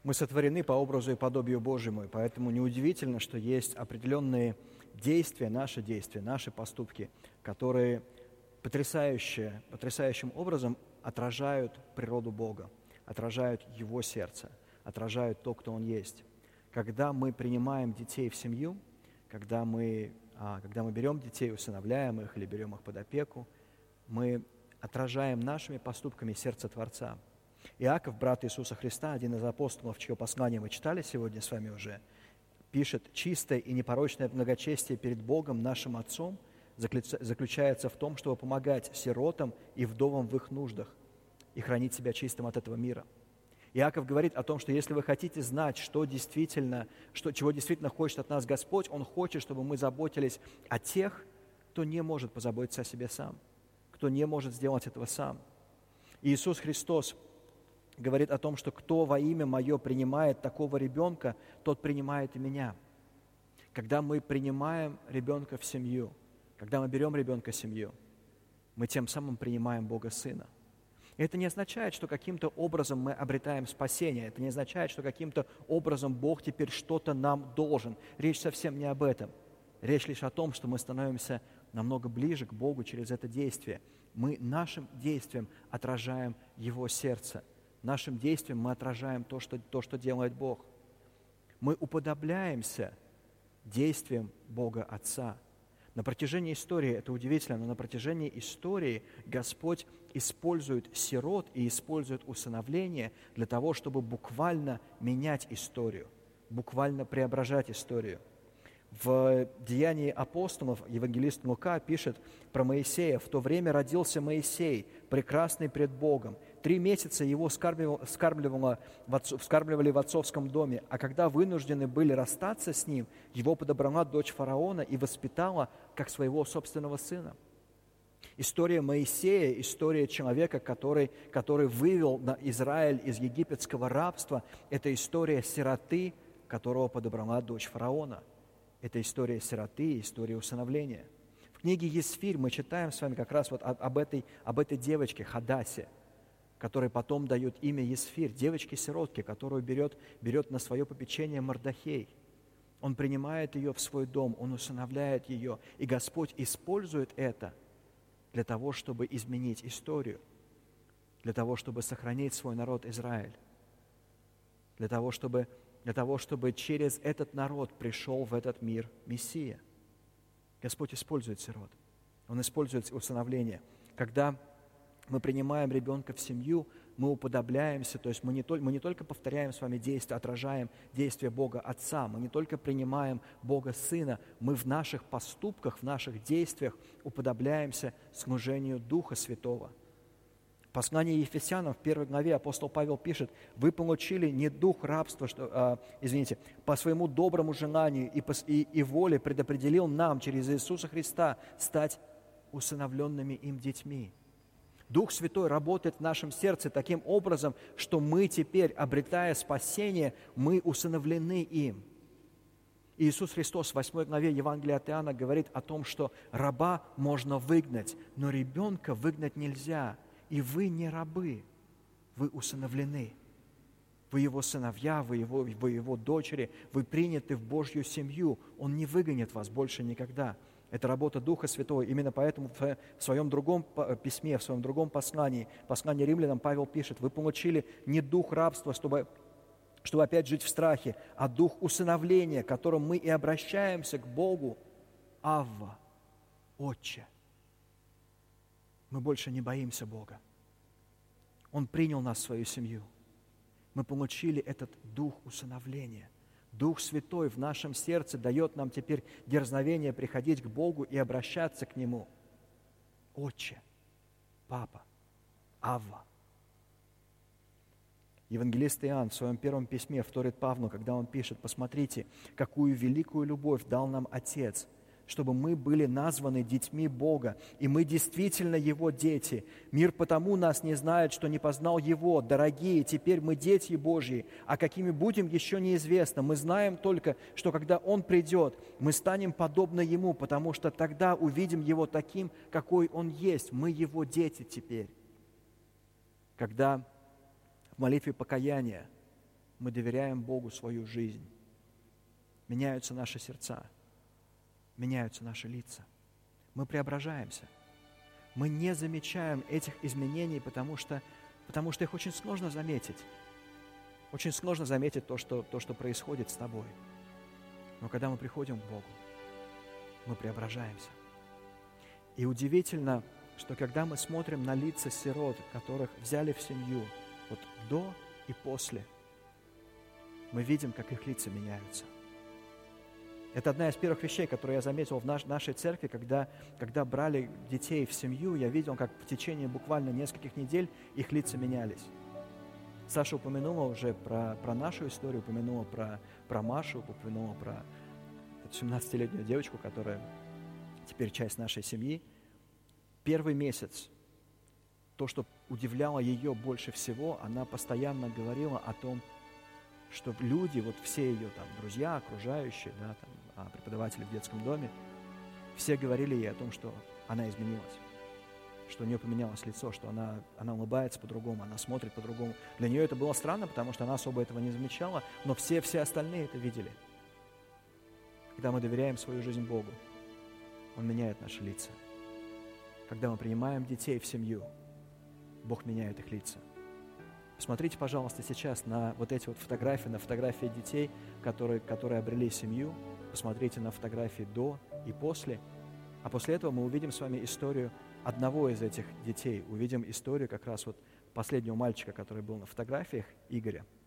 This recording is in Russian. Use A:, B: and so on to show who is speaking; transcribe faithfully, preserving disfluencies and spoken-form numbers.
A: Мы сотворены по образу и подобию Божьему, и поэтому неудивительно, что есть определенные действия, наши действия, наши поступки, которые потрясающе, потрясающим образом отражают природу Бога, отражают Его сердце, отражают то, кто Он есть. Когда мы принимаем детей в семью, когда мы, а, когда мы берем детей, усыновляем их или берем их под опеку, мы отражаем нашими поступками сердце Творца. Иаков, брат Иисуса Христа, один из апостолов, чье послание мы читали сегодня с вами уже, пишет: «Чистое и непорочное благочестие перед Богом, нашим Отцом, заключается в том, чтобы помогать сиротам и вдовам в их нуждах и хранить себя чистым от этого мира». Иаков говорит о том, что если вы хотите знать, что действительно, что, чего действительно хочет от нас Господь, Он хочет, чтобы мы заботились о тех, кто не может позаботиться о себе сам, кто не может сделать этого сам. И Иисус Христос говорит о том, что кто во имя Мое принимает такого ребенка, тот принимает и Меня. Когда мы принимаем ребенка в семью, когда мы берем ребенка в семью, мы тем самым принимаем Бога Сына. И это не означает, что каким-то образом мы обретаем спасение. Это не означает, что каким-то образом Бог теперь что-то нам должен. Речь совсем не об этом. Речь лишь о том, что мы становимся намного ближе к Богу через это действие. Мы нашим действием отражаем Его сердце. Нашим действием мы отражаем то, что, то, что делает Бог. Мы уподобляемся действиям Бога Отца. На протяжении истории, это удивительно, но на протяжении истории Господь использует сирот и использует усыновление для того, чтобы буквально менять историю, буквально преображать историю. В Деянии апостолов евангелист Лука пишет про Моисея: «В то время родился Моисей, прекрасный пред Богом. Три месяца его вскармливали в отцовском доме, а когда вынуждены были расстаться с ним, его подобрала дочь фараона и воспитала как своего собственного сына». История Моисея, история человека, который, который вывел Израиль из египетского рабства, это история сироты, которого подобрала дочь фараона. Это история сироты, история усыновления. В книге Есфирь мы читаем с вами как раз вот об этой, об этой девочке Хадасе, которой потом дают имя Есфирь, девочке-сиротке, которую берет, берет на свое попечение Мордохей. Он принимает ее в свой дом, он усыновляет ее, и Господь использует это для того, чтобы изменить историю, для того, чтобы сохранить свой народ Израиль, для того, чтобы... для того, чтобы через этот народ пришел в этот мир Мессия. Господь использует сирот. Он использует усыновление. Когда мы принимаем ребенка в семью, мы уподобляемся, то есть мы не, только, мы не только повторяем с вами действия, отражаем действия Бога Отца, мы не только принимаем Бога Сына, мы в наших поступках, в наших действиях уподобляемся служению Духа Святого. В послании Ефесянам в первой главе апостол Павел пишет: «Вы получили не дух рабства, что, а, извините, по своему доброму желанию и, по, и, и воле предопределил нам через Иисуса Христа стать усыновленными им детьми». Дух Святой работает в нашем сердце таким образом, что мы теперь, обретая спасение, мы усыновлены им. Иисус Христос в восьмой главе Евангелия от Иоанна говорит о том, что раба можно выгнать, но ребенка выгнать нельзя. И вы не рабы, вы усыновлены. Вы его сыновья, вы его, вы его дочери, вы приняты в Божью семью. Он не выгонит вас больше никогда. Это работа Духа Святого. Именно поэтому в своем другом письме, в своем другом послании, послании римлянам, Павел пишет: «Вы получили не дух рабства, чтобы, чтобы опять жить в страхе, а дух усыновления, которым мы и обращаемся к Богу. Авва, Отче». Мы больше не боимся Бога. Он принял нас в свою семью. Мы получили этот дух усыновления. Дух Святой в нашем сердце дает нам теперь дерзновение приходить к Богу и обращаться к Нему. Отче, Папа, Авва. Евангелист Иоанн в своем первом письме вторит Павлу, когда он пишет: «Посмотрите, какую великую любовь дал нам Отец, чтобы мы были названы детьми Бога, и мы действительно Его дети. Мир потому нас не знает, что не познал Его. Дорогие, теперь мы дети Божьи, а какими будем, еще неизвестно. Мы знаем только, что когда Он придет, мы станем подобны Ему, потому что тогда увидим Его таким, какой Он есть. Мы Его дети теперь». Когда в молитве покаяния мы доверяем Богу свою жизнь, меняются наши сердца, меняются наши лица. Мы преображаемся. Мы не замечаем этих изменений, потому что, потому что их очень сложно заметить. Очень сложно заметить то что, то, что происходит с тобой. Но когда мы приходим к Богу, мы преображаемся. И удивительно, что когда мы смотрим на лица сирот, которых взяли в семью, вот до и после, мы видим, как их лица меняются. Это одна из первых вещей, которые я заметил в наш, нашей церкви, когда, когда брали детей в семью, я видел, как в течение буквально нескольких недель их лица менялись. Саша упомянула уже про, про нашу историю, упомянула про, про Машу, упомянула про эту семнадцатилетнюю девочку, которая теперь часть нашей семьи. Первый месяц, то, что удивляло ее больше всего, она постоянно говорила о том, что люди, вот все ее там друзья, окружающие, да, там, преподаватели в детском доме, все говорили ей о том, что она изменилась, что у нее поменялось лицо, что она, она улыбается по-другому, она смотрит по-другому. Для нее это было странно, потому что она особо этого не замечала, но все, все остальные это видели. Когда мы доверяем свою жизнь Богу, Он меняет наши лица. Когда мы принимаем детей в семью, Бог меняет их лица. Посмотрите, пожалуйста, сейчас на вот эти вот фотографии, на фотографии детей, которые, которые обрели семью. Посмотрите на фотографии до и после. А после этого мы увидим с вами историю одного из этих детей. Увидим историю как раз вот последнего мальчика, который был на фотографиях, Игоря.